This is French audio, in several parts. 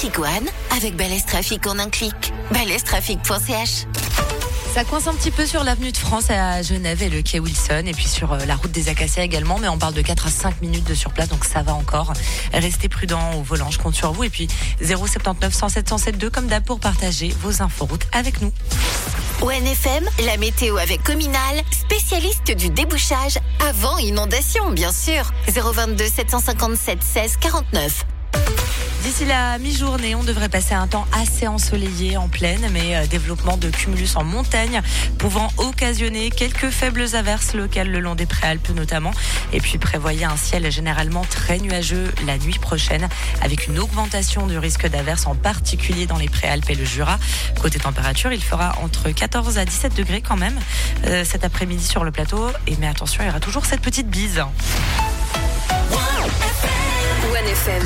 Trafic One avec Balèze Trafic en un clic. balèztrafic.ch. Ça coince un petit peu sur l'avenue de France à Genève et le quai Wilson et puis sur la route des Acacias également, mais on parle de 4 à 5 minutes de surplace, donc ça va encore. Restez prudents au volant, je compte sur vous. Et puis 079 107 107 comme d'hab pour partager vos inforoutes avec nous. ONFM, la météo avec Cominal, spécialiste du débouchage avant inondation, bien sûr. 022 757 16 49. D'ici la mi-journée, on devrait passer un temps assez ensoleillé en plaine, mais développement de cumulus en montagne, pouvant occasionner quelques faibles averses locales le long des Préalpes notamment. Et puis prévoyez un ciel généralement très nuageux la nuit prochaine, avec une augmentation du risque d'averses, en particulier dans les Préalpes et le Jura. Côté température, il fera entre 14 à 17 degrés quand même cet après-midi sur le plateau. Mais attention, il y aura toujours cette petite bise. ONFM.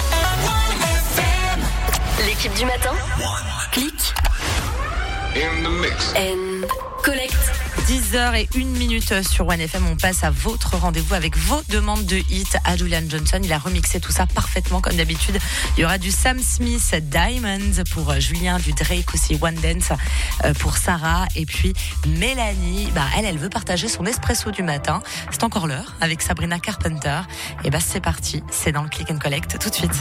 L'équipe du matin. Clique. In the mix. And collect. 10h01 sur ONFM, on passe à votre rendez-vous avec vos demandes de hits à Julian Johnson. Il a remixé tout ça parfaitement comme d'habitude. Il y aura du Sam Smith, Diamonds pour Julien, du Drake aussi, One Dance pour Sarah. Et puis Mélanie, elle veut partager son espresso du matin. C'est encore l'heure avec Sabrina Carpenter. Et c'est parti, c'est dans le Click and Collect tout de suite.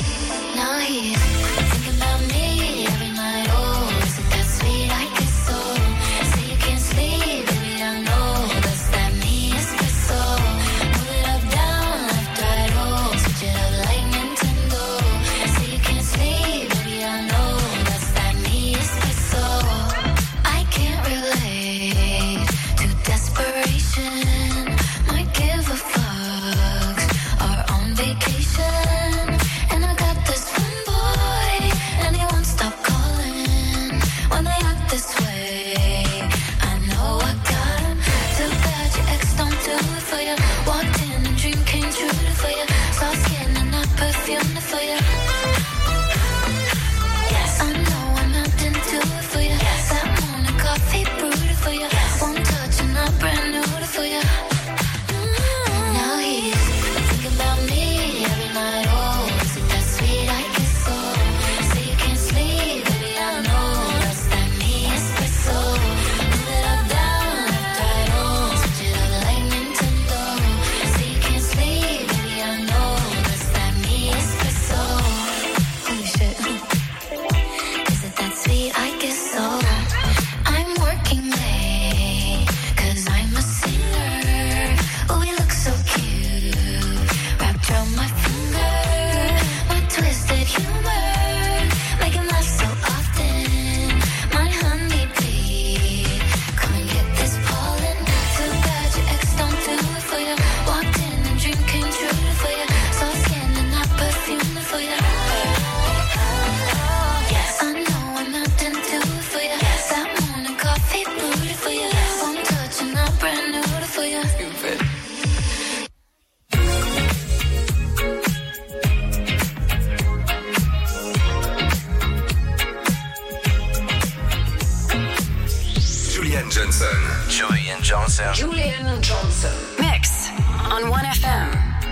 Julian Johnson. Mix on 1FM.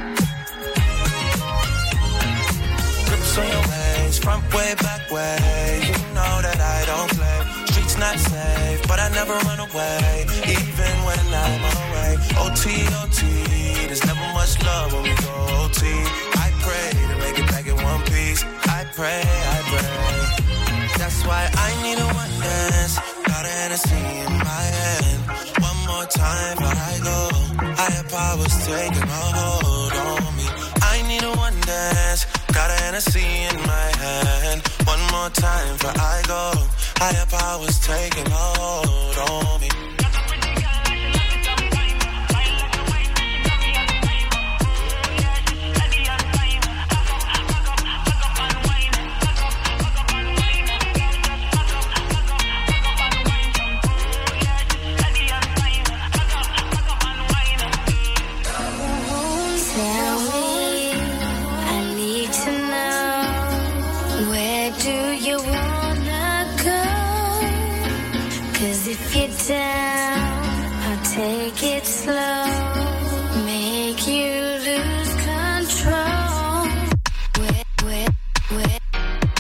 Grips on your ways, front way, back way. You know that I don't play. Streets not safe, but I never run away, even when I'm away. OT, OT, there's never much love when we go OT. I pray to make it back in one piece. I pray. That's why I need a one dance. Got a Hennessy in my hand. One more time before I go. Higher powers taking a hold on me. I need a one dance. Got a Hennessy in my hand. One more time before I go. Higher powers taking a hold on me. Take it slow, make you lose control.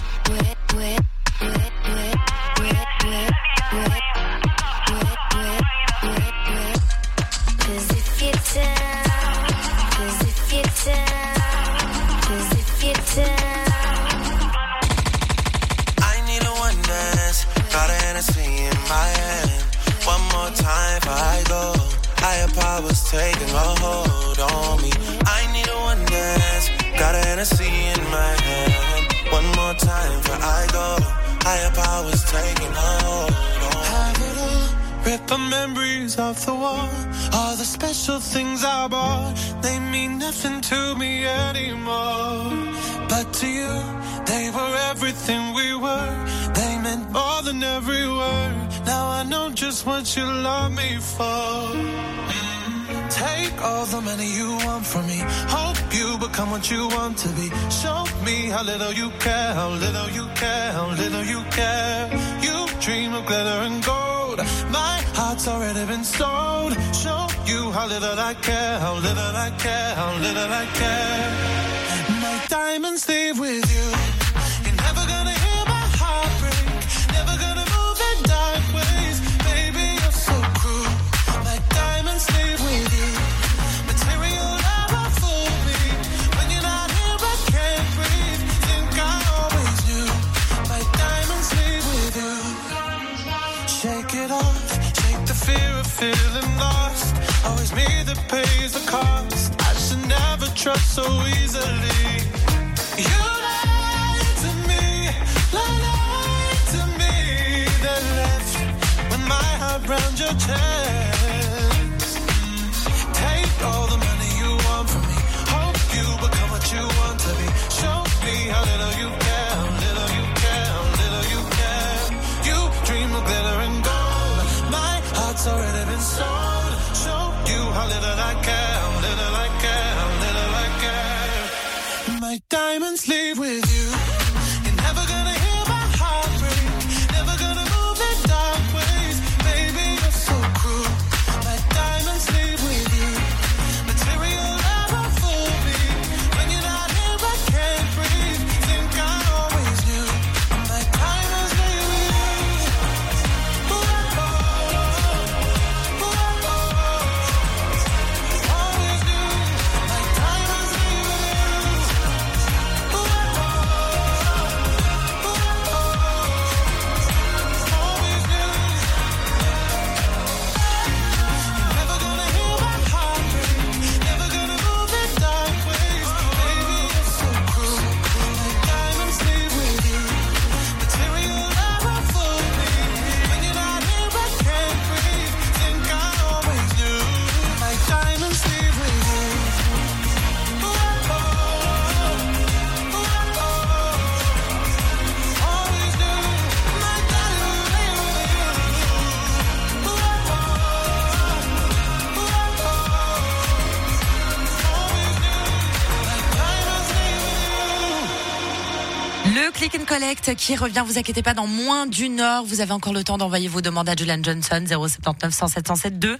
Hennessy in my hand. One more time before I go. Higher powers taking a hold on me. I need a one dance. Got a Hennessy in my hand. One more time before I go. Higher powers taking a hold on me. Have it all. Rip the memories off the wall. All the special things I bought, they mean nothing to me anymore. But to you, they were everything we were. They meant more than every word. Now I know just what you love me for. Take all the money you want from me. Hope you become what you want to be. Show me how little you care, how little you care, how little you care. You dream of glitter and gold. My heart's already been sold. Show you how little I care, how little I care, how little I care. My diamonds leave with you. You're never gonna hear my heart break. Never gonna move in dark ways. Baby, you're so cruel. My diamonds leave with you. Material never fooled me. When you're not here, I can't breathe. Think I always knew. My diamonds leave with you. Shake it off. Shake the fear of feeling lost. Always me that pays the cost. I should never trust so easily. You lied to me, then left with my heart round your chest. Take all the money you want from me. Hope you become what you want to be. Show me how little you care, how little you care, how little you care. You dream of glitter and gold. My heart's already been sold. Show you how little I care, how little I care, how little I care. My diamonds leave with you. You're never gonna hear my heart break. Never gonna move in dark ways. Baby, you're so cruel. My diamonds leave with you. Material never fooled me. When you're not here, I can't breathe. Think I always knew. My diamonds leave with you. Ooh, oh, oh, oh, oh. Always knew. My diamonds leave with you. Le Click and Collect qui revient, vous inquiétez pas, dans moins d'une heure. Vous avez encore le temps d'envoyer vos demandes à Julian Johnson, 079 107 107 2.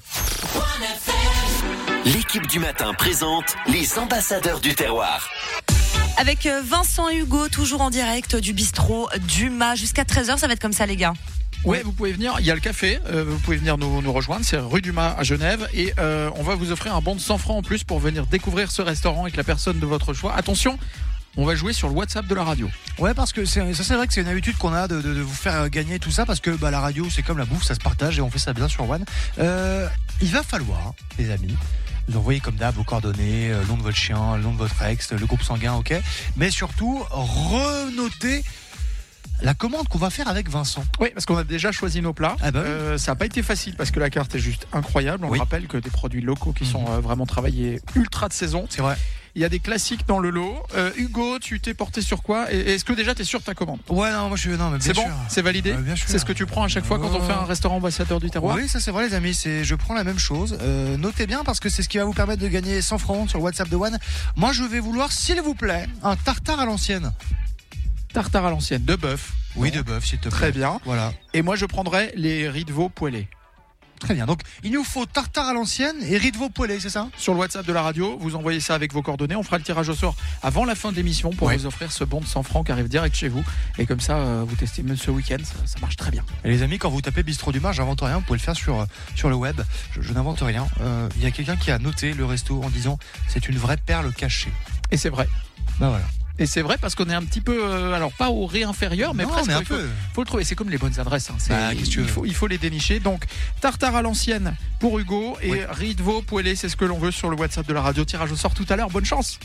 L'équipe du matin présente les ambassadeurs du terroir. Avec Vincent et Hugo, toujours en direct du bistrot Dumas jusqu'à 13h. Ça va être comme ça, les gars. Ouais, vous pouvez venir, il y a le café, vous pouvez venir nous rejoindre, c'est rue Dumas à Genève et on va vous offrir un bon de 100 francs en plus pour venir découvrir ce restaurant avec la personne de votre choix. Attention, on va jouer sur le WhatsApp de la radio. Ouais, parce que c'est vrai que c'est une habitude qu'on a de vous faire gagner tout ça, parce que la radio c'est comme la bouffe, ça se partage et on fait ça bien sur One. Il va falloir, les amis, vous envoyez comme d'hab vos coordonnées, le nom de votre chien, le nom de votre ex, le groupe sanguin, ok, mais surtout renoter la commande qu'on va faire avec Vincent. Oui, parce qu'on a déjà choisi nos plats. Ah bah oui. Ça n'a pas été facile parce que la carte est juste incroyable. On rappelle que des produits locaux qui sont vraiment travaillés ultra de saison. C'est vrai. Il y a des classiques dans le lot. Hugo, tu t'es porté sur quoi? Et est-ce que déjà tu es sûr de ta commande? Ouais, non, moi je suis. Non, mais bien c'est sûr. Bon, c'est validé. Bien sûr. C'est ce que tu prends à chaque fois quand on fait un restaurant ambassadeur du terroir? Oui, ça c'est vrai, les amis. Je prends la même chose. Notez bien parce que c'est ce qui va vous permettre de gagner 100 francs sur le WhatsApp de One. Moi, je vais vouloir, s'il vous plaît, un tartare à l'ancienne. Tartare à l'ancienne, de bœuf. Oui, de bœuf, s'il te plaît. Très bien. Voilà. Et moi, je prendrais les riz de veau poêlés. Très bien. Donc, il nous faut tartare à l'ancienne et riz de veau poêlé, c'est ça? Sur le WhatsApp de la radio, vous envoyez ça avec vos coordonnées. On fera le tirage au sort avant la fin de l'émission pour vous offrir ce bon de 100 francs qui arrive direct chez vous. Et comme ça, vous testez même ce week-end. Ça marche très bien. Et les amis, quand vous tapez Bistrot Dumas, j'invente rien. Vous pouvez le faire sur le web. Je n'invente rien. Il y a quelqu'un qui a noté le resto en disant c'est une vraie perle cachée. Et c'est vrai. Ben voilà. Et c'est vrai parce qu'on est un petit peu, alors pas au ré inférieur, mais non, presque. mais un il faut peu. le trouver. C'est comme les bonnes adresses. Hein. Il faut les dénicher. Donc tartare à l'ancienne pour Hugo et riz de veau poêlé, c'est ce que l'on veut sur le WhatsApp de la radio. Tirage au sort tout à l'heure. Bonne chance.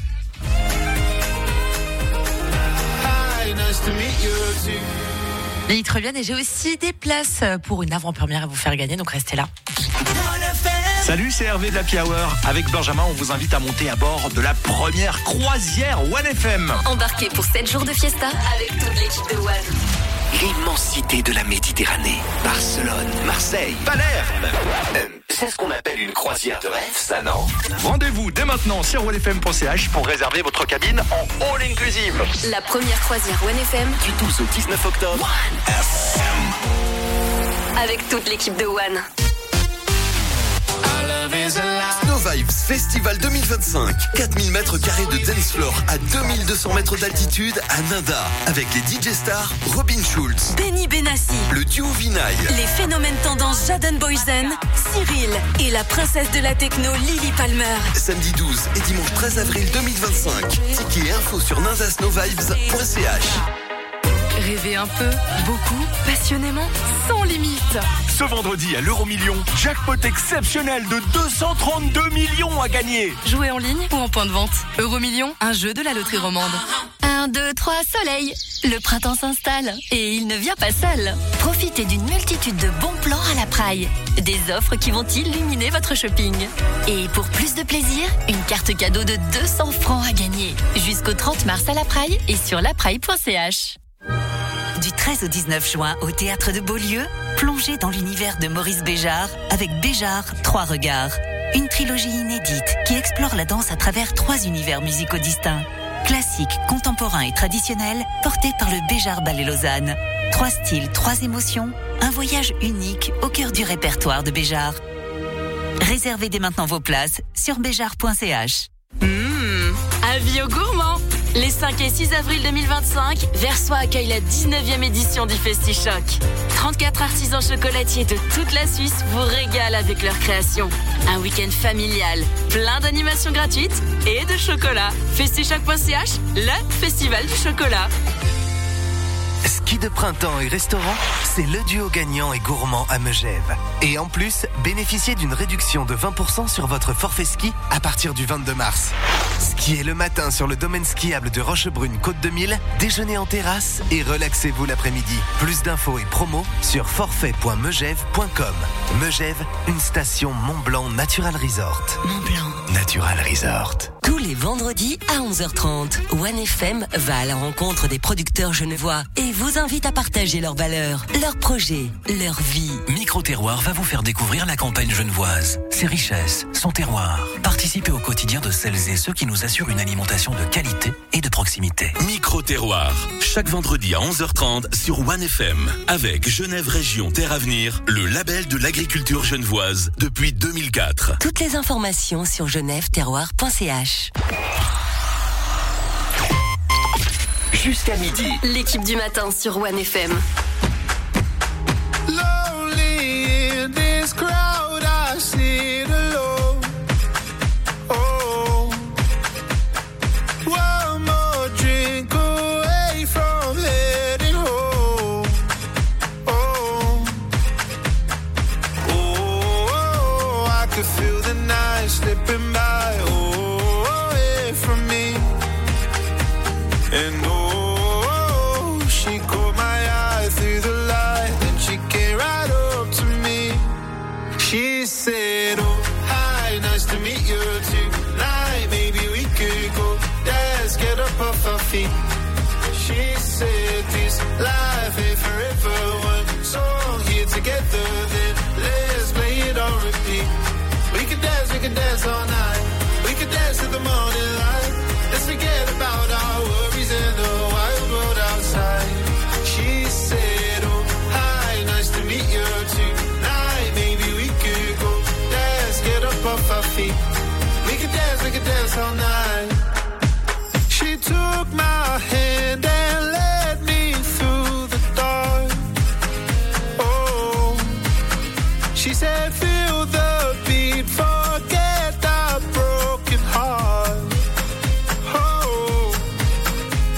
Et très bien, et j'ai aussi des places pour une avant-première à vous faire gagner, donc restez là. Salut, c'est Hervé de l'Happy Hour. Avec Benjamin, on vous invite à monter à bord de la première croisière One FM. Embarquez pour 7 jours de fiesta avec toute l'équipe de One. L'immensité de la Méditerranée. Barcelone, Marseille, Palerme. C'est ce qu'on appelle une croisière de rêve, ça, non? Rendez-vous dès maintenant sur onefm.ch pour réserver votre cabine en all inclusive. La première croisière One FM Du 12 au 19 octobre. One FM. avec toute l'équipe de One. Snow Vibes Festival 2025. 4000 mètres carrés de dance floor à 2200 mètres d'altitude à Nada. Avec les DJ stars Robin Schulz, Benny Benassi, le duo Vinaille, les phénomènes tendance Jaden Boysen, Cyril et la princesse de la techno Lily Palmer. Samedi 12 et dimanche 13 avril 2025. Tickets et infos sur ninjasnowvibes.ch. Rêvez un peu, beaucoup, passionnément, sans limite. Ce vendredi à l'Euromillion, jackpot exceptionnel de 232 millions à gagner. Jouez en ligne ou en point de vente. Euromillion, un jeu de la loterie romande. 1, 2, 3, soleil. Le printemps s'installe et il ne vient pas seul. Profitez d'une multitude de bons plans à la Praille. Des offres qui vont illuminer votre shopping. Et pour plus de plaisir, une carte cadeau de 200 francs à gagner. Jusqu'au 30 mars à la Praille et sur lapraille.ch. Du 13 au 19 juin au Théâtre de Beaulieu, plongez dans l'univers de Maurice Béjart avec Béjart, 3 regards. Une trilogie inédite qui explore la danse à travers 3 univers musicaux distincts. Classique, contemporain et traditionnel, porté par le Béjart Ballet Lausanne. 3 styles, 3 émotions, un voyage unique au cœur du répertoire de Béjart. Réservez dès maintenant vos places sur béjart.ch. Avis aux gourmands. Les 5 et 6 avril 2025, Versoix accueille la 19e édition du FestiChoc. 34 artisans chocolatiers de toute la Suisse vous régalent avec leurs créations. Un week-end familial, plein d'animations gratuites et de chocolat. FestiChoc.ch, le festival du chocolat. Ski de printemps et restaurant, c'est le duo gagnant et gourmand à Megève. Et en plus, bénéficiez d'une réduction de 20% sur votre forfait ski à partir du 22 mars. Skiez le matin sur le domaine skiable de Rochebrune Côte 2000, déjeunez en terrasse et relaxez-vous l'après-midi. Plus d'infos et promos sur forfait.megève.com. Megève, une station Mont-Blanc Natural Resort. Mont-Blanc Natural Resort. Tous les vendredis à 11h30, One FM va à la rencontre des producteurs genevois et vous invite à partager leurs valeurs, leurs projets, leur vie. Micro-terroir va vous faire découvrir la campagne genevoise, ses richesses, son terroir. Participez au quotidien de celles et ceux qui nous assurent une alimentation de qualité et de proximité. Micro-terroir, chaque vendredi à 11h30 sur One FM, avec Genève Région Terre Avenir, le label de l'agriculture genevoise depuis 2004. Toutes les informations sur genèveterroir.ch. Jusqu'à midi. L'équipe du matin sur One FM. Lonely in this crowd, I sit alone. Oh, one more drink away from heading home. Oh, oh, I could feel the night slipping by. Oh, away from me. And she caught my eye through the light, and she came right up to me. She said, oh, hi, nice to meet you tonight. Maybe we could go dance, get up off our feet. She said, this life ain't forever. One song here together, then let's play it on repeat. We could dance all night. We could dance till the morning light. Let's forget about our worries and the wild world outside. She said, oh, hi, nice to meet you tonight. Maybe we could go dance, get up off our feet. We could dance all night. She took my hand and led me through the dark. Oh, she said, feel the beat, forget the broken heart.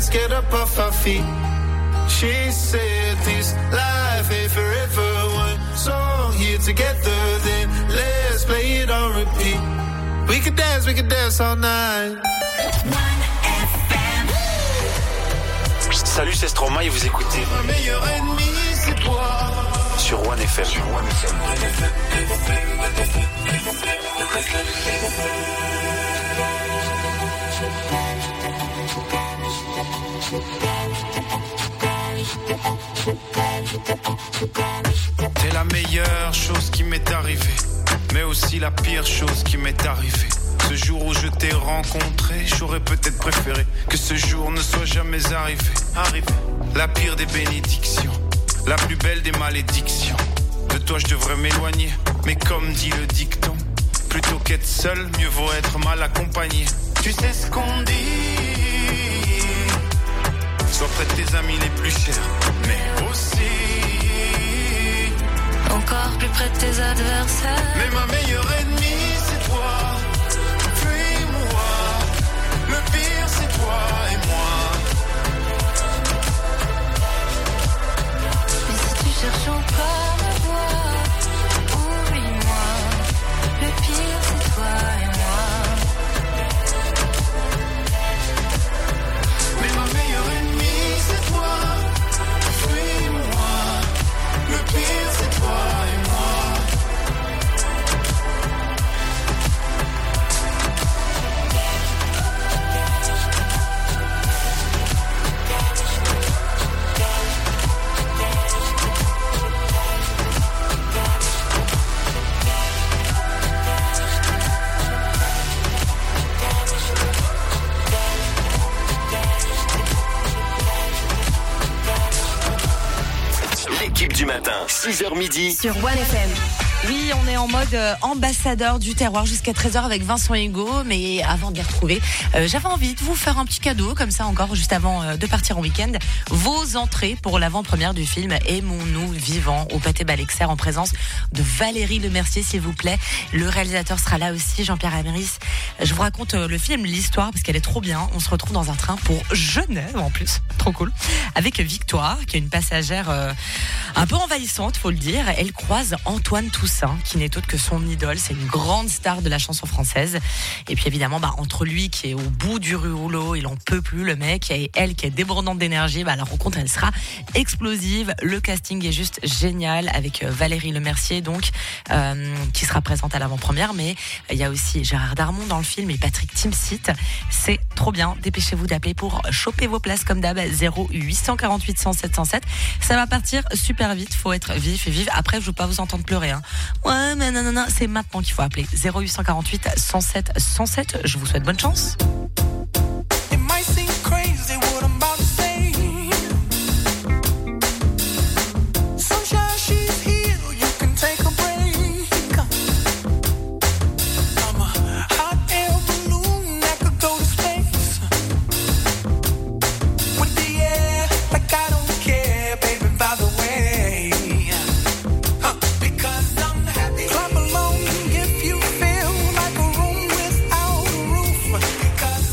let's get up off our feet. She said this life ain't forever. One song here together, then let's play it on repeat. We could dance all night. Salut, c'est Stromae et vous écoutez Ma meilleure ennemie, c'est toi. Sur One FM. T'es la meilleure chose qui m'est arrivée, mais aussi la pire chose qui m'est arrivée. Ce jour où je t'ai rencontré, j'aurais peut-être préféré que ce jour ne soit jamais arrivé. La pire des bénédictions, la plus belle des malédictions. De toi je devrais m'éloigner, mais comme dit le dicton, plutôt qu'être seul, mieux vaut être mal accompagné. Tu sais ce qu'on dit, sois près de tes amis les plus chers, mais aussi encore plus près de tes adversaires. Mais ma meilleure ennemie, c'est toi. Fuis-moi, le pire, c'est toi et moi. Mais si tu cherches encore à me voir, oublie-moi. Le pire, c'est toi et moi. Mais ma meilleure ennemie, c'est toi. Fuis-moi, le pire, c'est toi et moi. L'équipe du matin, 6h midi. Sur One FM. Oui, on est en mode ambassadeur du terroir jusqu'à 13h avec Vincent Hugo. Mais avant de les retrouver, j'avais envie de vous faire un petit cadeau, comme ça encore, juste avant de partir en week-end. Vos entrées pour l'avant-première du film Aimons-nous vivants au Pâté Balexer en présence de Valérie Lemercier, s'il vous plaît. Le réalisateur sera là aussi, Jean-Pierre Améris. Je vous raconte le film, l'histoire, parce qu'elle est trop bien. On se retrouve dans un train pour Genève, en plus. Trop cool. Avec Victoire, qui est une passagère un peu envahissante, faut le dire. Elle croise Antoine Toussaint, qui n'est autre que son idole. C'est une grande star de la chanson française. Et puis évidemment, entre lui qui est au bout du rouleau, il en peut plus, le mec, et elle qui est débordante d'énergie, la rencontre, elle sera explosive. Le casting est juste génial, avec Valérie Lemercier, donc, qui sera présente à l'avant-première. Mais il y a aussi Gérard Darmon dans le film et Patrick Timsit. C'est trop bien. Dépêchez-vous d'appeler pour choper vos places comme d'hab. 0848 107 107. Ça va partir super vite. Faut être vif et vive. Après, je veux pas vous entendre pleurer. Ouais, mais non. C'est maintenant qu'il faut appeler. 0848 107 107. Je vous souhaite bonne chance. Clap along if you feel like a room without a roof. 'Cause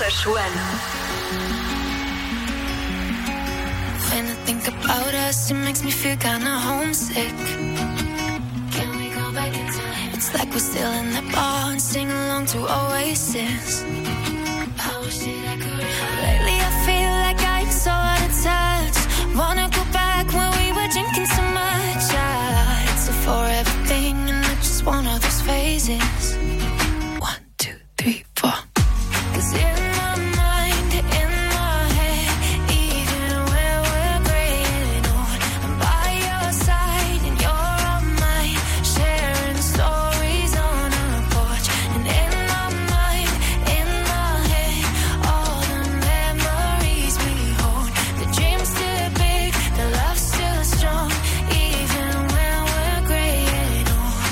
Crush One. When I think about us, it makes me feel kinda homesick. Can we go back in time? It's like we're still in the bar and sing along to Oasis. I wish that I could. Lately I feel like I'm so out of touch. Wanna go back when we were drinking so much. It's a forever thing and I just one of those phases. 1, 2, 3, 4. 'Cause in my mind, in my head, even when we're graying old, I'm by your side and you're on mine, sharing stories on our porch. And in my mind, in my head, all the memories we hold. The dream's still big, the love's still strong, even when we're graying old.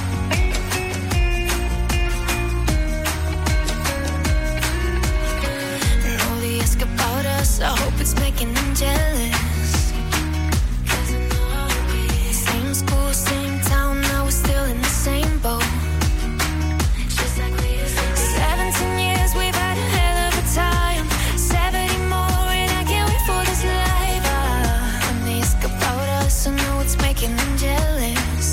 And all the ask about us, I hope it's making them jealous. 'Cause I know I'll be same school, same town, now we're still in the same boat. Just like we used to be. 17 years, we've had a hell of a time. 70 more, and I can't wait for this life. When they ask about us, I know it's making them jealous.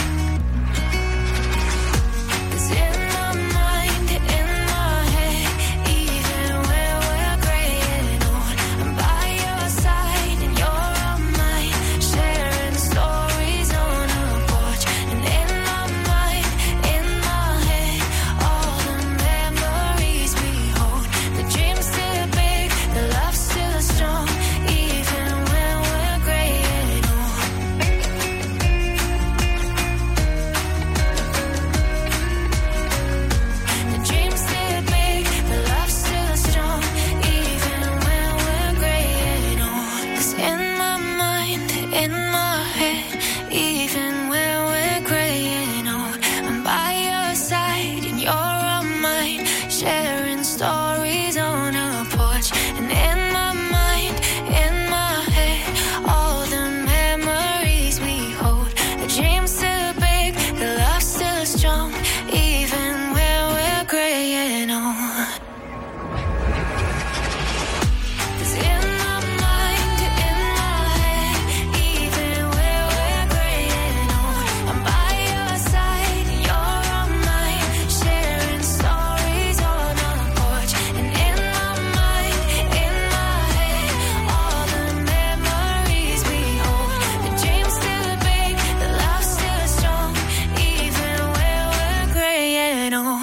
'Cause in my mind, in my head, even when we're graying old, I'm by your side and you're on mine, sharing stories on our porch. And in my mind, in my head, all the memories we hold. The dream's still big, the love's still strong, even when we're graying old. The dream's still big, the love's still strong, even when we're graying old. 'Cause in my mind, in my head, even when we're graying old, I'm by your side and you're on mine, sharing stories on our porch. And in my mind, in my head, all the memories we hold. The dream's still big, the love's still strong, even when we're graying old. 'Cause in my mind, in my head, even when we're graying old, I'm by your side and you're on mine, sharing stories on our porch. And in my mind, in my head, all the memories we hold. The dream's still big, the love's still strong, even when we're graying old.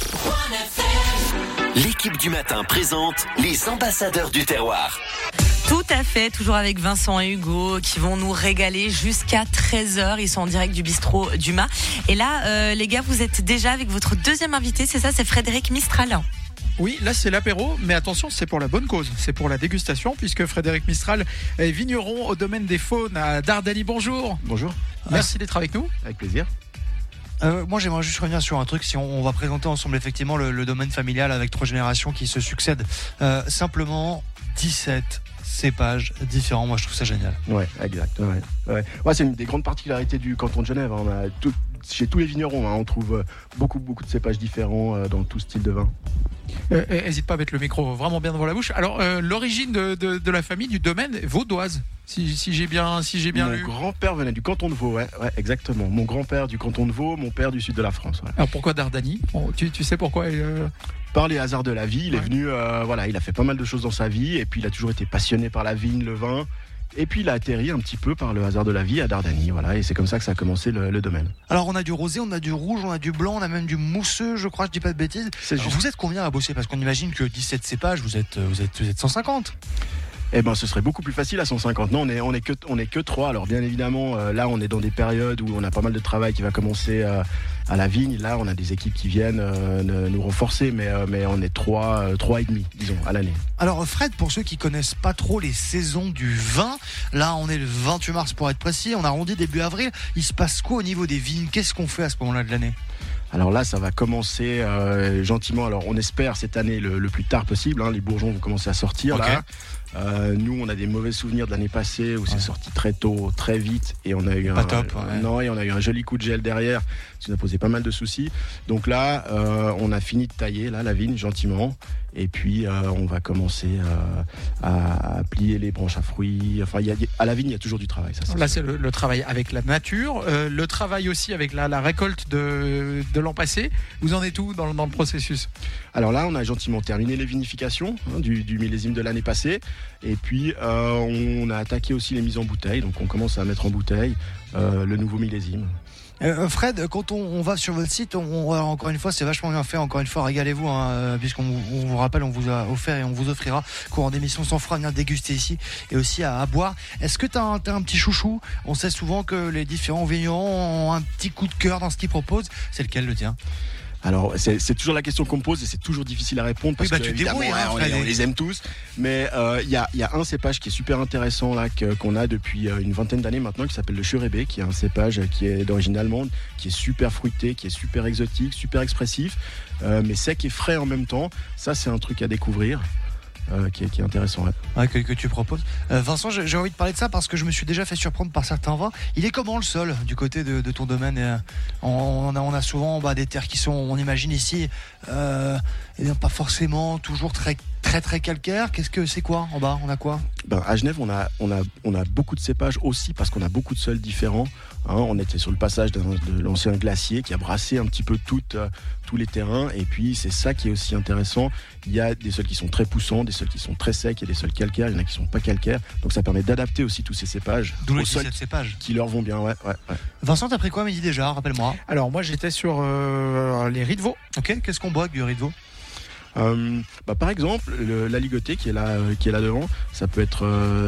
L'équipe du matin présente les ambassadeurs du terroir. Tout à fait, toujours avec Vincent et Hugo qui vont nous régaler jusqu'à 13h. Ils sont en direct du bistrot Dumas. Et là, les gars, vous êtes déjà avec votre deuxième invité, c'est ça, c'est Frédéric Mistral. Oui, là c'est l'apéro, mais attention, c'est pour la bonne cause, c'est pour la dégustation, puisque Frédéric Mistral est vigneron au domaine des Faunes à Dardani. Bonjour. Bonjour. Merci d'être avec nous. Avec plaisir. Moi j'aimerais juste revenir sur un truc. Si on va présenter ensemble effectivement le domaine familial avec 3 générations qui se succèdent, simplement 17 cépages différents, moi je trouve ça génial. Ouais, exact. Ouais, c'est une des grandes particularités du canton de Genève. On a chez tous les vignerons, on trouve beaucoup de cépages différents dans tout style de vin. Hésite pas à mettre le micro vraiment bien devant la bouche. Alors l'origine de la famille, du domaine vaudoise, si j'ai bien lu. Mon grand-père venait du canton de Vaud, ouais, exactement. Mon grand-père du canton de Vaud, mon père du sud de la France. Ouais. Alors pourquoi Dardani? Tu sais pourquoi Par les hasards de la vie, il est venu, il a fait pas mal de choses dans sa vie, et puis il a toujours été passionné par la vigne, le vin. Et puis il a atterri un petit peu par le hasard de la vie à Dardani, voilà, et c'est comme ça que ça a commencé le domaine. Alors on a du rosé, on a du rouge, on a du blanc, on a même du mousseux, je crois, je dis pas de bêtises. Vous êtes combien à bosser? Parce qu'on imagine que 17 cépages, vous êtes 150. Eh ben, ce serait beaucoup plus facile à 150. Non, on est que 3. Alors bien évidemment, là, on est dans des périodes où on a pas mal de travail qui va commencer à la vigne. Là, on a des équipes qui viennent nous renforcer, mais on est 3 et demi, disons, à l'année. Alors Fred, pour ceux qui connaissent pas trop les saisons du vin, là, on est le 28 mars pour être précis. On a arrondi début avril. Il se passe quoi au niveau des vignes? Qu'est-ce qu'on fait à ce moment-là de l'année? Alors là, ça va commencer gentiment. Alors on espère cette année le plus tard possible. Les bourgeons vont commencer à sortir. Okay. Nous, on a des mauvais souvenirs de l'année passée où c'est sorti très tôt, très vite, et on a eu on a eu un joli coup de gel derrière, ça nous a posé pas mal de soucis. Donc là, on a fini de tailler la vigne gentiment, et puis on va commencer à plier les branches à fruits. Enfin, à la vigne, il y a toujours du travail. Ça, là, c'est le travail avec la nature, le travail aussi avec la récolte de l'an passé. Vous en êtes où dans le processus ? Alors là, on a gentiment terminé les vinifications du millésime de l'année passée. Et puis, on a attaqué aussi les mises en bouteille. Donc, on commence à mettre en bouteille le nouveau millésime. Fred, quand on va sur votre site, encore une fois, c'est vachement bien fait. Encore une fois, régalez-vous, puisqu'on vous rappelle, on vous a offert et on vous offrira courant d'émission sans froid, venir déguster ici et aussi à boire. Est-ce que t'as un petit chouchou ? On sait souvent que les différents vignerons ont un petit coup de cœur dans ce qu'ils proposent. C'est lequel, le tien ? Alors, c'est toujours la question qu'on me pose et c'est toujours difficile à répondre parce que évidemment, on les aime tous. Mais il y a un cépage qui est super intéressant là qu'on a depuis une vingtaine d'années maintenant, qui s'appelle le Scheurebé, qui est un cépage qui est d'origine allemande, qui est super fruité, qui est super exotique, super expressif, mais sec et frais en même temps. Ça, c'est un truc à découvrir. Qui est intéressant. Que tu proposes. Vincent, j'ai envie de parler de ça parce que je me suis déjà fait surprendre par certains vins. Il est comment le sol du côté de ton domaine ? On a souvent des terres qui sont, on imagine ici, pas forcément toujours très calcaire. C'est quoi en bas ? On a quoi ? À Genève, on a beaucoup de cépages aussi parce qu'on a beaucoup de sols différents. On était sur le passage de l'ancien glacier qui a brassé un petit peu tous les terrains, et puis c'est ça qui est aussi intéressant. Il y a des sols qui sont très poussants, des sols qui sont très secs, il y a des sols calcaires, il y en a qui sont pas calcaires, donc ça permet d'adapter aussi tous ces cépages aux sols qui leur vont bien. Ouais. Vincent, t'as pris quoi midi déjà ? Rappelle-moi. Alors moi j'étais sur les riz de veau. Ok, qu'est-ce qu'on boit avec du riz de veau ? Par exemple, la ligoté qui est là devant, ça peut être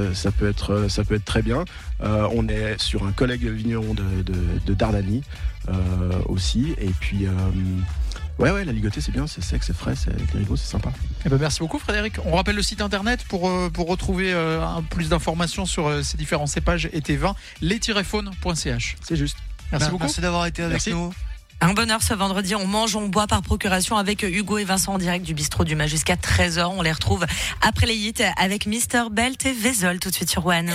très bien. On est sur un collègue vigneron de Dardanie aussi, et puis la ligoté c'est bien, c'est sec, c'est frais, avec les rigots, c'est sympa. Merci beaucoup Frédéric. On rappelle le site internet pour retrouver plus d'informations sur ces différents cépages et tes vins, les-faune.ch. C'est juste. Merci beaucoup. Merci d'avoir été avec nous. Un bonheur ce vendredi, on mange, on boit par procuration avec Hugo et Vincent en direct du bistrot du Mas jusqu'à 13h. On les retrouve après les hits avec Mr. Belt et Vezol tout de suite sur One.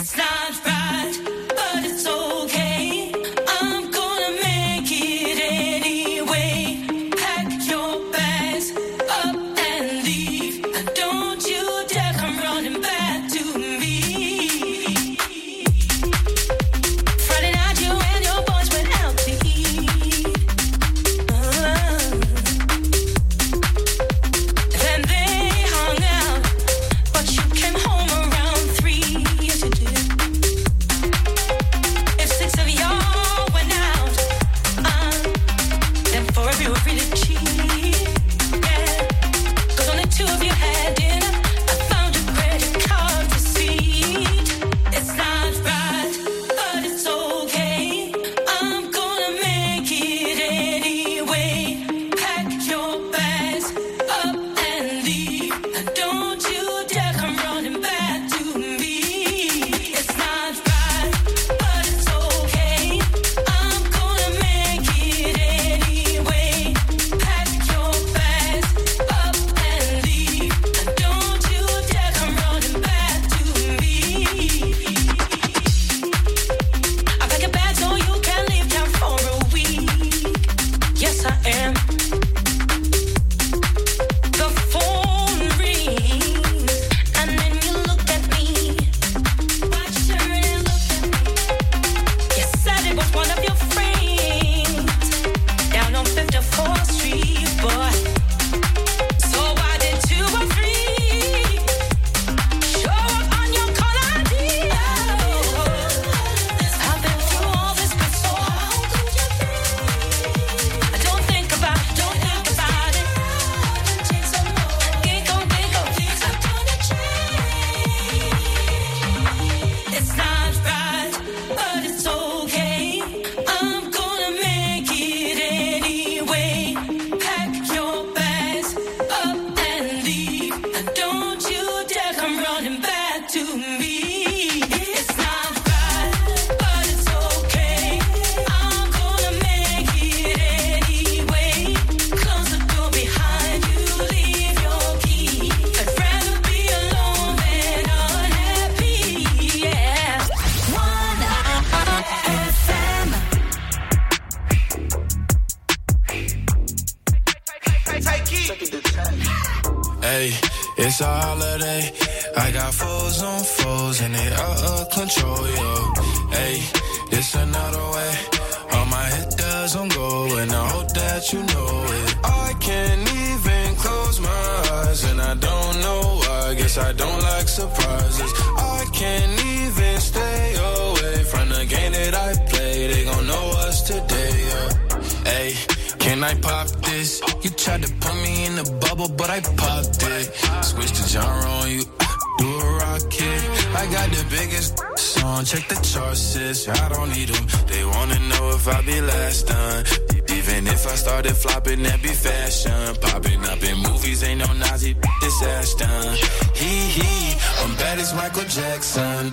Hey, it's a holiday. I got foes on foes and they out of control, yo. Hey, it's another way. All my hitters on go and I hope that you know it. I can't even close my eyes and I don't know why. Guess I don't like surprises. I can't even stay away from the game that I play. They gon' know us today, yeah. Hey, can I pop this? You tried to put me in the bubble, but I popped it. Switch the genre on you, do a rocket. I got the biggest song, check the charts, sis. I don't need them. They wanna know if I be last done. Even if I started flopping, that be fashion. Popping up in movies, ain't no Nazi, this ass done. Hee, I'm bad as Michael Jackson.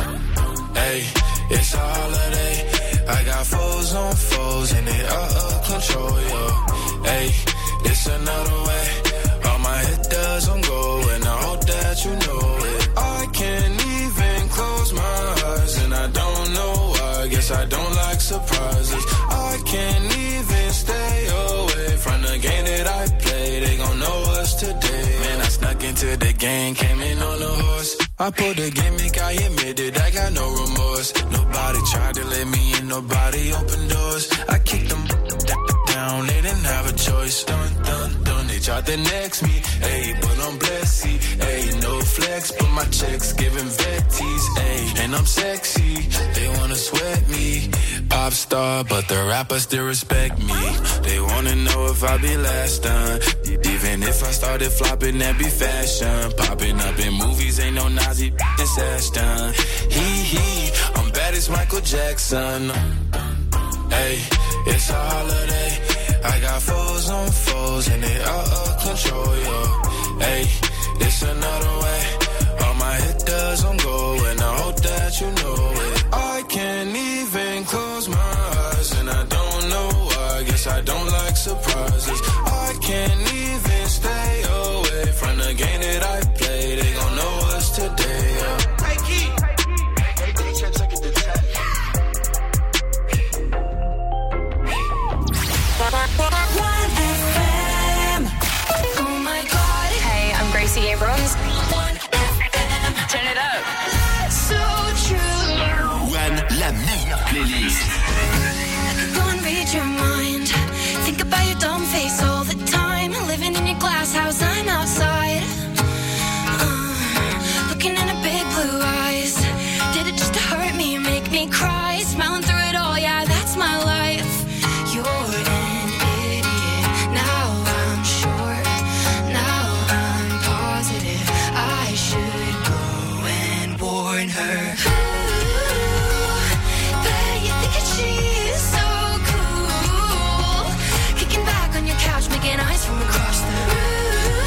Hey, it's a holiday. I got foes on foes and they out of control, yo. Hey, it's another way. All my hitters on go and I hope that you know it. I can't even close my eyes and I don't know why. Guess I don't like surprises. I can't even stay away from the game that I play. They gon' know us today. Man, I snuck into the game, came in on a horse. I pulled the gimmick, I admit it, I got no remorse. Nobody tried to let me in, nobody opened doors. I kicked them down, they didn't have a choice. Dun, dun, dun, they tried to next me. Ayy, but I'm blessed, ayy, no flex, but my checks giving vetties, ayy. And I'm sexy, they wanna sweat me. Pop star, but the rappers still respect me. They wanna know if I be last done. Even if I started flopping, that be fashion. Popping up in movies, ain't no Nazi, this ass done. Hee, I'm bad as Michael Jackson. Hey, it's a holiday. I got foes on foes and they out of control, yo. Hey, it's another way. All my hitters on go and I hope that you know it. I can't even close my eyes and I don't know why. Guess I don't like surprises. I can't even stay away from the game that I play. They gon' know us today, yeah. Oh my God. Hey, I'm Gracie Abrams. Turn it up. So true. One, la meilleure playlist. Go and read your mind. Think about your dumb face all the time. Living in your glass house, I'm outside. Looking in her big blue eyes. Did it just to hurt me and make me cry? Smiling through it all, yeah, that's my life. You're an idiot. Now I'm sure. Now I'm positive. I should go and warn her. Bet you think that she's so cool. Kicking back on your couch, making eyes from across the room.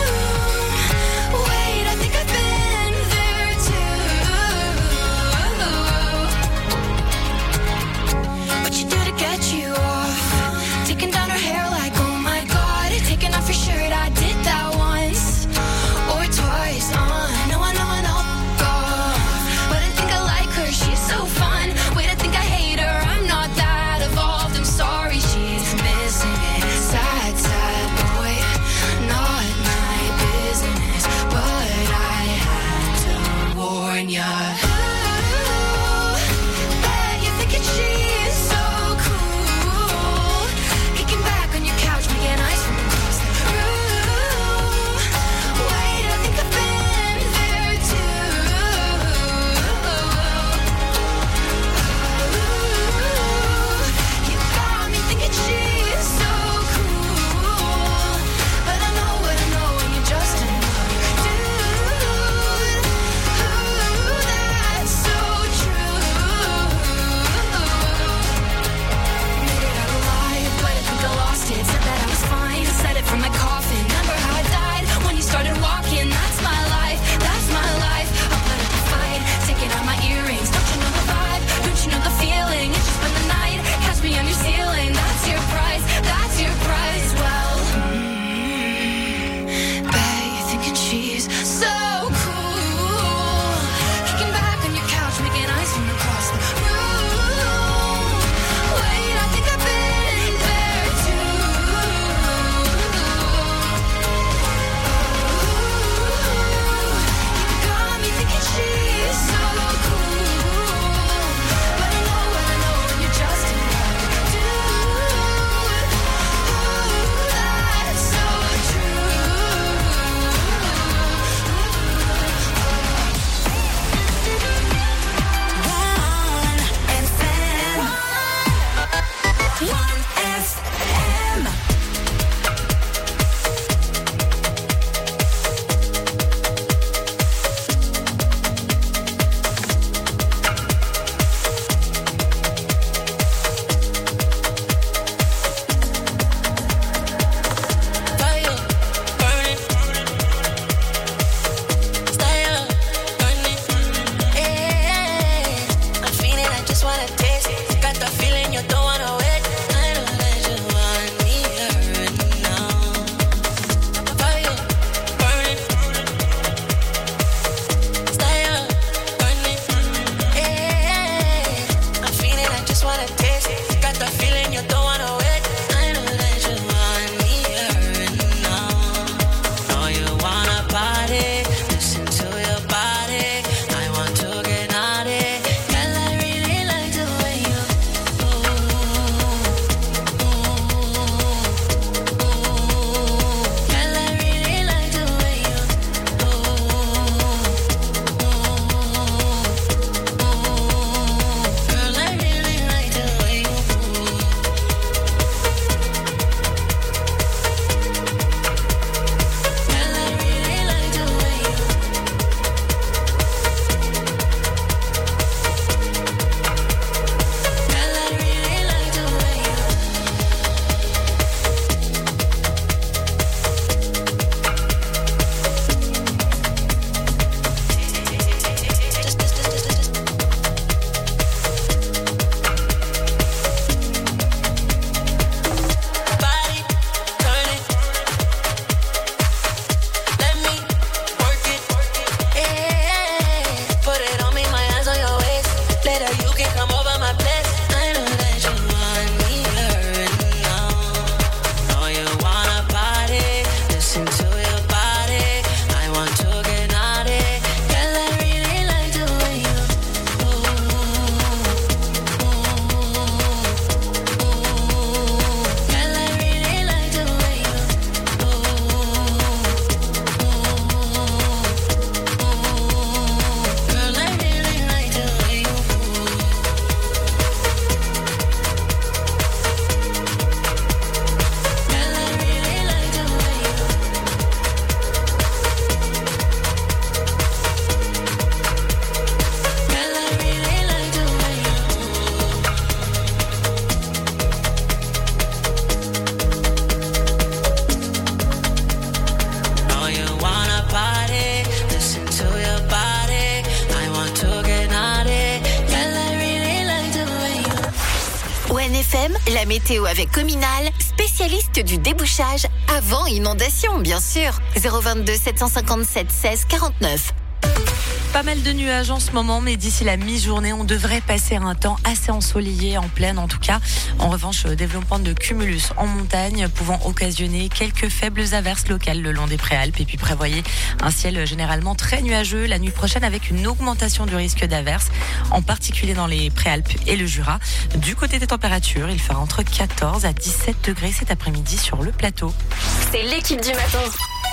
FM, la météo avec Cominal, spécialiste du débouchage avant inondation, bien sûr. 022 757 16 49. Pas mal de nuages en ce moment, mais d'ici la mi-journée, on devrait passer un temps assez ensoleillé, en plaine en tout cas. En revanche, développement de cumulus en montagne pouvant occasionner quelques faibles averses locales le long des préalpes. Et puis prévoyez un ciel généralement très nuageux la nuit prochaine avec une augmentation du risque d'averses, en particulier dans les préalpes et le Jura. Du côté des températures, il fera entre 14 à 17 degrés cet après-midi sur le plateau. C'est l'équipe du matin.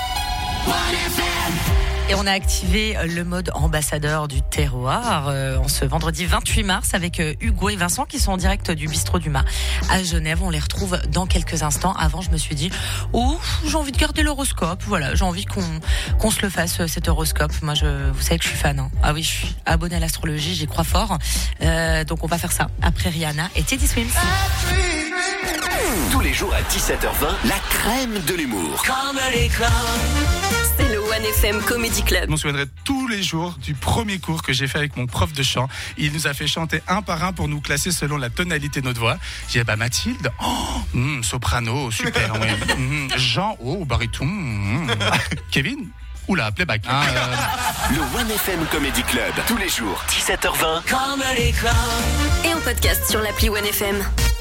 Et on a activé le mode ambassadeur du terroir en ce vendredi 28 mars avec Hugo et Vincent qui sont en direct du Bistrot du Mât à Genève. On les retrouve dans quelques instants. Avant, je me suis dit, j'ai envie de garder l'horoscope. Voilà, j'ai envie qu'on se le fasse, cet horoscope. Moi, vous savez que je suis fan. Hein. Ah oui, je suis abonnée à l'astrologie, j'y crois fort. Donc, on va faire ça après Rihanna et Teddy Swims. Tous les jours à 17h20, la crème de l'humour. Comme les clowns. C'est le One FM Comedy Club. Je me souviendrai tous les jours du premier cours que j'ai fait avec mon prof de chant. Il nous a fait chanter un par un pour nous classer selon la tonalité de notre voix. J'ai dit, Mathilde, soprano, super, oui. Jean, baryton. Kevin, oula, playback. Le One FM Comedy Club, tous les jours, 17h20. Comme les clowns. Et en podcast sur l'appli One FM.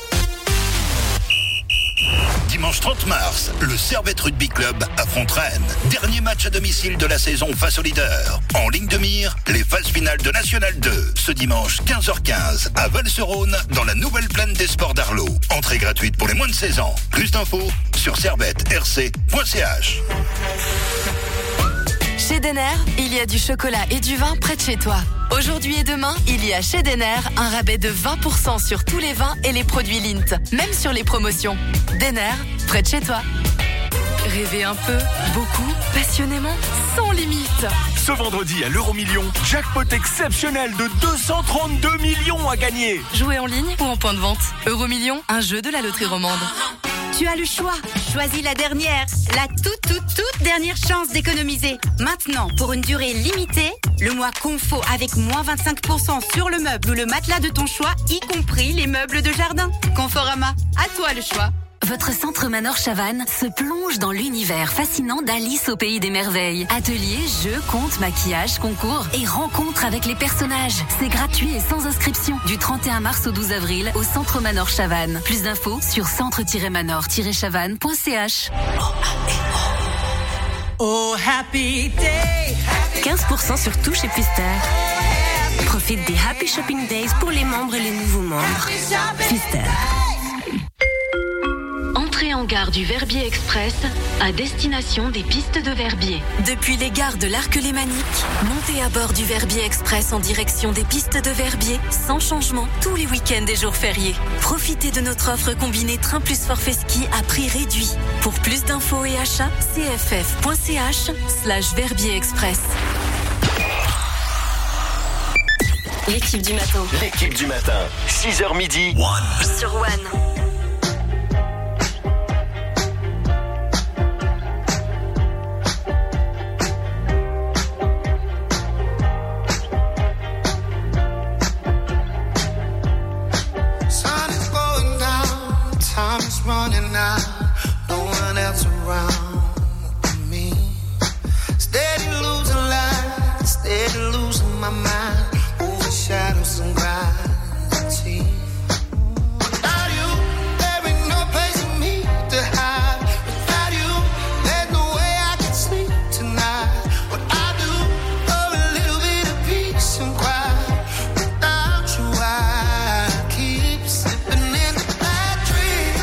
Dimanche 30 mars, le Servette Rugby Club affronte Rennes. Dernier match à domicile de la saison face au leader. En ligne de mire, les phases finales de National 2. Ce dimanche 15h15 à Val-sur-Rhône, dans la nouvelle plaine des sports d'Arlot. Entrée gratuite pour les moins de 16 ans. Plus d'infos sur servetterc.ch. Chez Denner, il y a du chocolat et du vin près de chez toi. Aujourd'hui et demain, il y a chez Denner un rabais de 20% sur tous les vins et les produits Lindt, même sur les promotions. Denner, près de chez toi. Rêvez un peu, beaucoup, passionnément, sans limite. Ce vendredi à l'Euromillion, jackpot exceptionnel de 232 millions à gagner. Jouez en ligne ou en point de vente. Euromillion, un jeu de la loterie romande. Tu as le choix. Choisis la dernière, la toute dernière chance d'économiser. Maintenant, pour une durée limitée, le mois Confo avec moins 25% sur le meuble ou le matelas de ton choix, y compris les meubles de jardin. Conforama, à toi le choix. Votre centre Manor Chavannes se plonge dans l'univers fascinant d'Alice au pays des merveilles. Ateliers, jeux, contes, maquillage, concours et rencontres avec les personnages. C'est gratuit et sans inscription. Du 31 mars au 12 avril au centre Manor Chavannes. Plus d'infos sur centre-manor-chavannes.ch. Oh, happy day. 15% sur tout chez Pfister. Profite des Happy Shopping Days pour les membres et les nouveaux membres. Pfister. Entrée en gare du Verbier Express à destination des pistes de Verbier. Depuis les gares de l'Arc-Lémanique, montez à bord du Verbier Express en direction des pistes de Verbier, sans changement, tous les week-ends et jours fériés. Profitez de notre offre combinée train plus forfait ski à prix réduit. Pour plus d'infos et achats, cff.ch/Verbier Express. L'équipe du matin. L'équipe du matin, 6h midi. Sur One. Running out, no one else around me. Steady losing light, steady losing my mind. Over shadows and gravity. Without you, there ain't no place for me to hide. Without you, there's no way I can sleep tonight. What I do for a little bit of peace and quiet. Without you, I keep slipping in the bad dreams.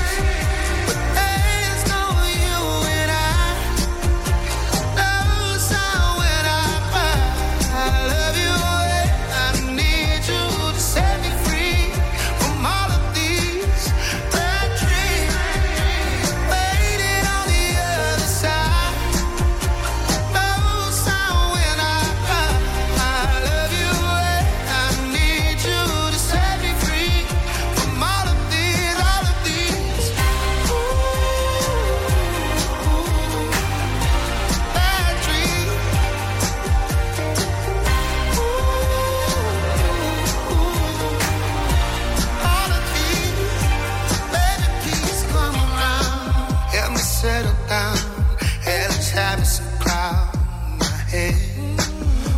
Love sound when I cry. I love you.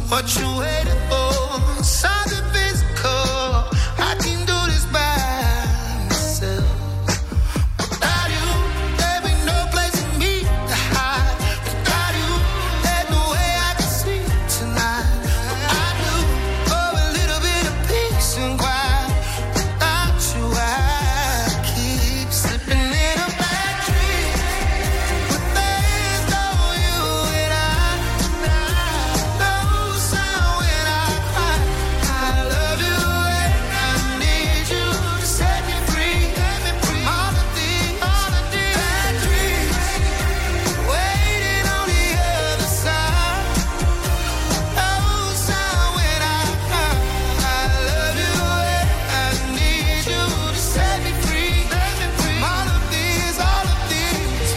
what you waiting for. Something physical, I can do this by myself. Without you, there be no place for me to hide. Without you, there's no way I can sleep tonight. I do for a little bit of peace and quiet. Without you, I keep slipping in a bad dream. But there's no you and I. No sound when I cry. I love you and I need you to set me free. From all of these bad dreams. Waiting on the other side. No sound when I cry. I love you and I need you to set me free. From all of these bad dreams.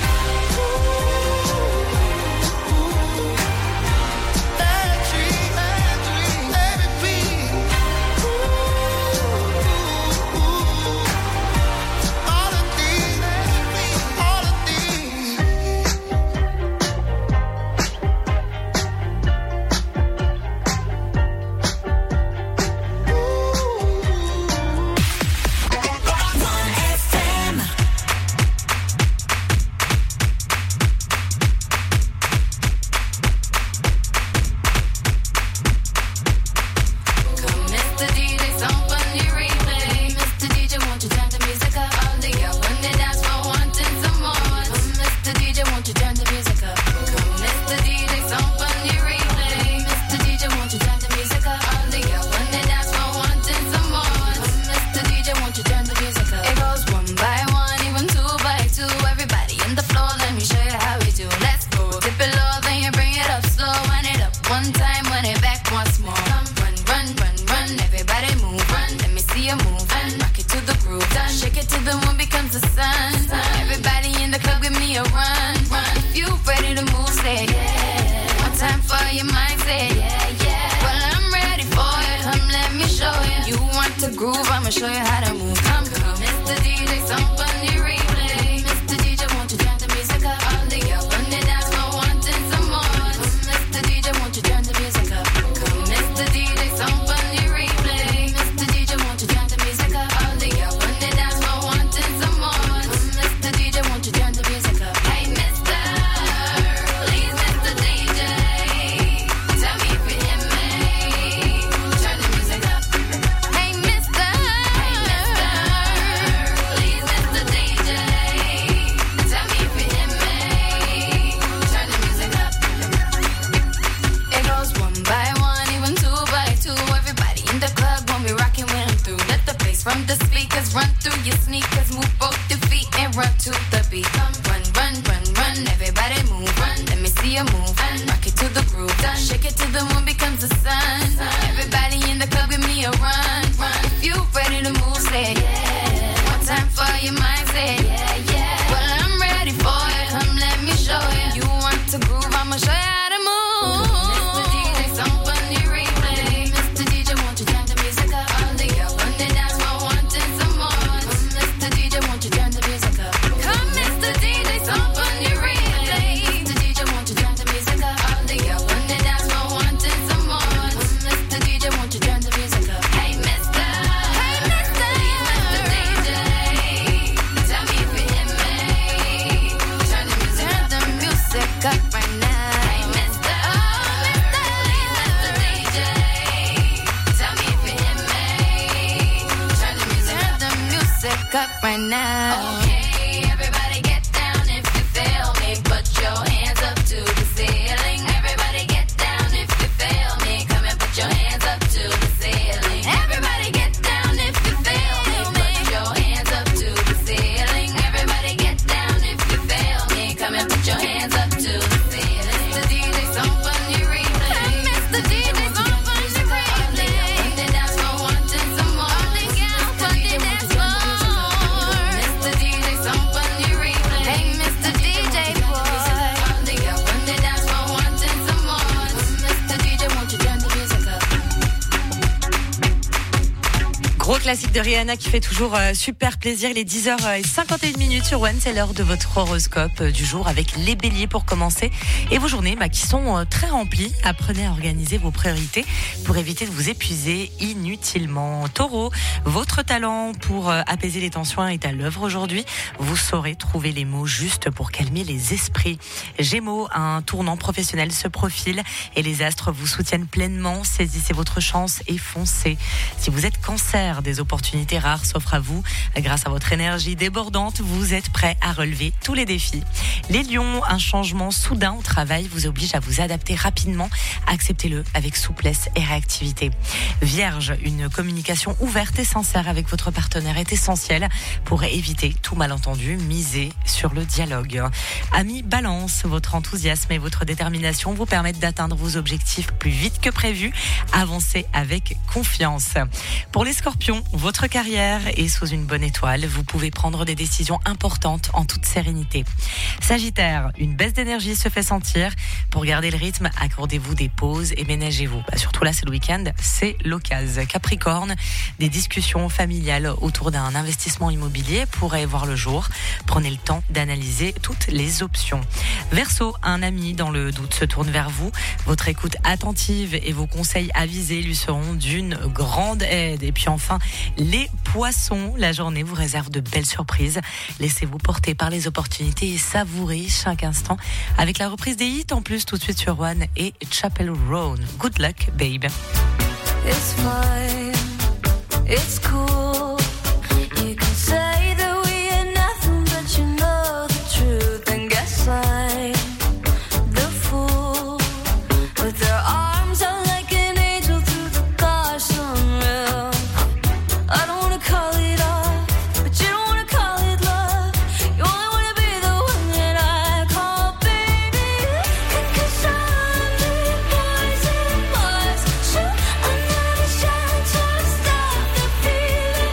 Mr. DJ, song on the replay. Mr. DJ, won't you turn the music up? All the girls on the dance floor wanting some more. Mr. DJ, won't you turn the music up? Mr. DJ, song on the replay. Mr. DJ, won't you turn the music up? All the girls on the dance floor wanting some more. Mr. DJ, won't you turn the music up? It goes one by one, even two by two. Everybody in the floor, let me show you how we do. Let's go. Dip it low, then you bring it up slow. Wind it up one time, wind it back once more. Run, run, run, run, everybody move. Run, let me see you move. And rock it to the groove. Done. Shake it till the moon becomes the sun. Everybody in the club, give me a run. If you ready to move, say yeah. One time for your mind, say yeah, yeah. Well, I'm ready for you. Come, let me show you. You want to groove? I'ma show you how to move. Come, Mr. DJ, song on the replay. Mr. DJ, won't you turn the music up? All the girls on the dance floor wanting some more. Mr. DJ, won't you turn the music up? Mr. DJ, song on the replay. Mr. DJ, won't you turn the music up? All the girls on the dance floor wanting some more. Mr. DJ, won't you turn the music up? Hey, Mr. Please, Mr. DJ, tell me if you hear me. Turn the music up. Hey, Mr. Please, Mr. DJ, tell me if you hear me. Turn the music up. It goes one by one, even two by two. Everybody in the club when we rockin' when I'm through. Let the bass from the speakers run through your sneakers. Move both your feet and run to the beat. Come, run, run, run, run. Everybody move. Run, let me see you move. And rock it to the groove. Done. Shake it till the moon becomes the sun. Everybody in the club, give me a run. If you ready to move, say yeah. One time for your mind, say yeah, yeah. Well, I'm ready for you. Come, let me show you. You want to groove? I'ma show you how to move. Mr. DJ, song on the replay. Mr. DJ, won't you turn the music up? All the girls on the dance floor wanting some more. Mr. DJ, won't you turn the music up? Come, Mr. DJ, song on the replay. Mr. DJ, won't you turn the music up? All the girls on the dance floor wanting some more. Mr. DJ, won't you turn the music up? Hey, Mr. DJ, tell me if you hear me. Turn the music up right now. Hey, Mr. DJ, tell me if you hear me. Turn the music up right now. Okay, everybody get down if you feel me. Put your hands up to the ceiling. Everybody get down if you feel me. Come and put your hands up to the ceiling. Everybody get down if you feel me. Put your hands up to the ceiling. Everybody get down if you feel me. Come and put your hands up to the ceiling. Mr. DJ, song on the replay. Mr. DJ, song on the replay. On the dance floor wanting some more. All the girls on the dance floor. Mr. DJ, song on the replay. Hey, Mr. DJ, boy. On the girls on the dance floor wanting some more. Mr. DJ, won't you turn the music up? Gros classique de Rihanna qui fait toujours super plaisir. Il est 10h51 sur One. C'est l'heure de votre horoscope du jour avec les béliers pour commencer. Et vos journées qui sont très remplies. Apprenez à organiser vos priorités pour éviter de vous épuiser inutilement. Taureau, votre talent pour apaiser les tensions est à l'œuvre aujourd'hui. Vous saurez trouver les mots justes pour calmer les esprits. Gémeaux, un tournant professionnel se profile et les astres vous soutiennent pleinement. Saisissez votre chance et foncez. Si vous êtes Cancer, des opportunités rares s'offrent à vous. Grâce à votre énergie débordante, vous êtes prêt à relever tous les défis. Les Lions, un changement soudain au travail vous oblige à vous adapter rapidement. Acceptez-le avec souplesse et réactivité. Vierge, une communication ouverte et sincère avec votre partenaire est essentielle pour éviter tout malentendu. Misez sur le dialogue. Amis Balance, votre enthousiasme et votre détermination vous permettent d'atteindre vos objectifs plus vite que prévu. Avancez avec confiance. Pour les Scorpions, votre carrière est sous une bonne étoile. Vous pouvez prendre des décisions importantes en toute sérénité. Sagittaire, une baisse d'énergie se fait sentir. Pour garder le rythme, accordez-vous des pauses et ménagez-vous. Surtout là, c'est le week-end, c'est l'occasion. Capricorne, des discussions familiales autour d'un investissement immobilier pourraient voir le jour. Prenez le temps d'analyser toutes les options. Verseau, un ami dans le doute se tourne vers vous. Votre écoute attentive et vos conseils avisés lui seront d'une grande aide. Et puis enfin, les poissons, la journée vous réserve de belles surprises. Laissez-vous porter par les opportunités et savourez chaque instant avec la reprise des hits en plus tout de suite sur One et Chapel Roan. Good luck, babe. It's fine, it's cool. You can say that we are nothing, but you know the truth. And guess I'm the fool with their arms out like an angel through the gosh unreal. I don't wanna call it off, but you don't wanna call it love. You only wanna be the one that I call baby. Cause I'm the poison was shoot another shot to stop the feeling.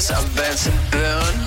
Yes, I'm Benson Boone.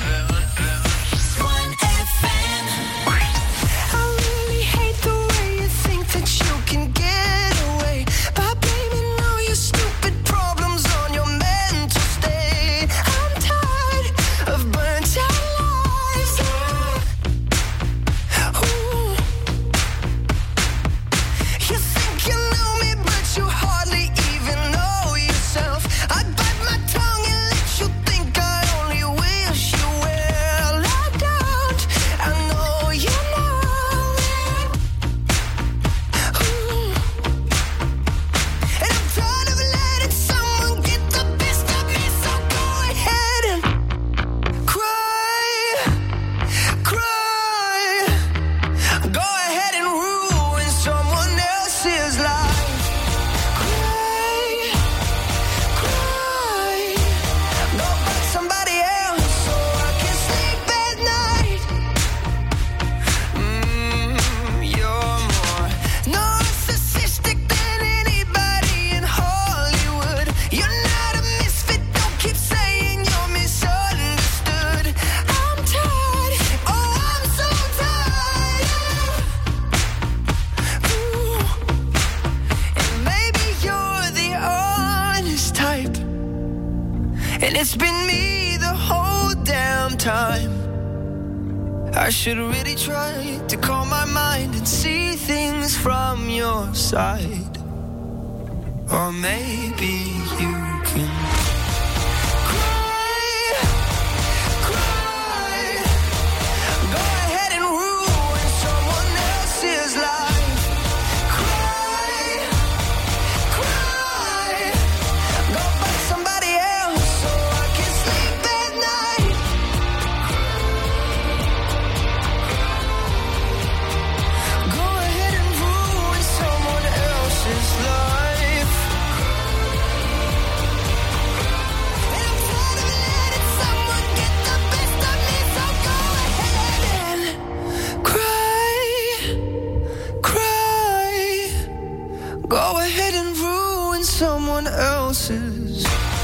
I should really try to calm my mind and see things from your side. Or maybe you can cry. Go ahead and ruin someone else's life. Cry. Go find somebody else so I can sleep at night. Life. And I'm tired of letting someone get the best of me, so go ahead and cry. Go ahead and ruin someone else's.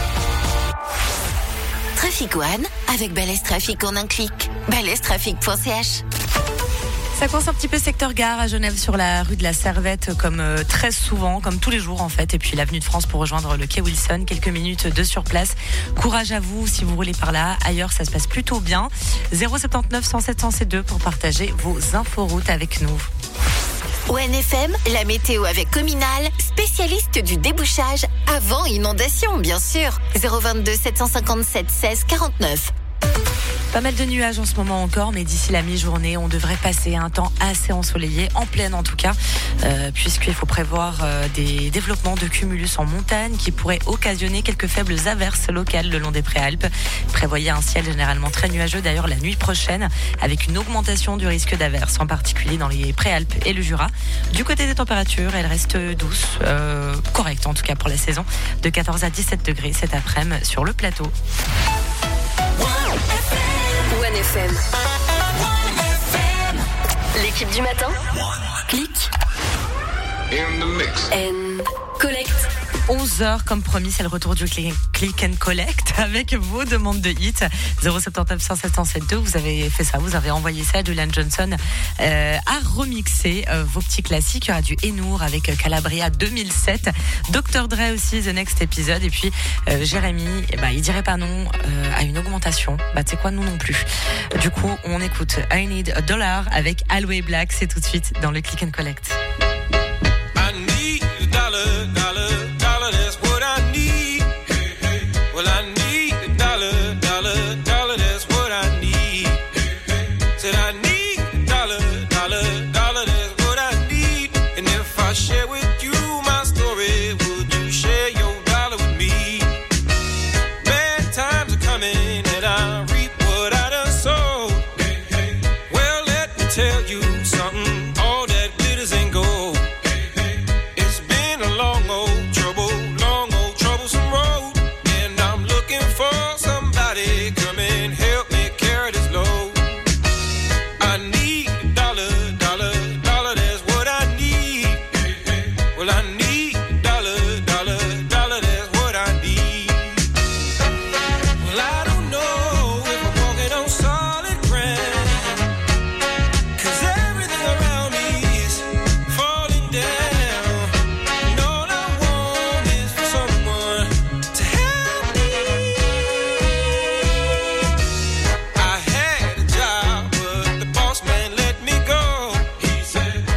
Trafic One avec Balèze Trafic en un clic. balèzetrafic.ch. Ça coince un petit peu secteur gare à Genève sur la rue de la Servette comme très souvent, comme tous les jours en fait. Et puis l'avenue de France pour rejoindre le quai Wilson. Quelques minutes de sur place. Courage à vous si vous roulez par là. Ailleurs, ça se passe plutôt bien. 079 107 102 pour partager vos inforoutes avec nous. ONFM, la météo avec Cominal, spécialiste du débouchage avant inondation, bien sûr. 022 757 16 49. Pas mal de nuages en ce moment encore, mais d'ici la mi-journée, on devrait passer un temps assez ensoleillé, en pleine en tout cas, puisqu'il faut prévoir des développements de cumulus en montagne qui pourraient occasionner quelques faibles averses locales le long des préalpes. Prévoyez un ciel généralement très nuageux d'ailleurs la nuit prochaine, avec une augmentation du risque d'averses, en particulier dans les préalpes et le Jura. Du côté des températures, elles restent douces, correctes en tout cas pour la saison, de 14 à 17 degrés cet après-midi sur le plateau. OneFM. L'équipe du matin. Click. And collect. 11h, comme promis, c'est le retour du click and collect avec vos demandes de hits. 079 107 172. Vous avez fait ça, vous avez envoyé ça. Julian Johnson a remixé vos petits classiques. Il y aura du Enour avec Calabria 2007. Dr. Dre aussi, The Next Episode. Et puis Jérémy, il dirait pas non à une augmentation. Tu sais quoi, nous non plus. Du coup, on écoute I Need a Dollar avec Alway Black. C'est tout de suite dans le click and collect. I need a dollar.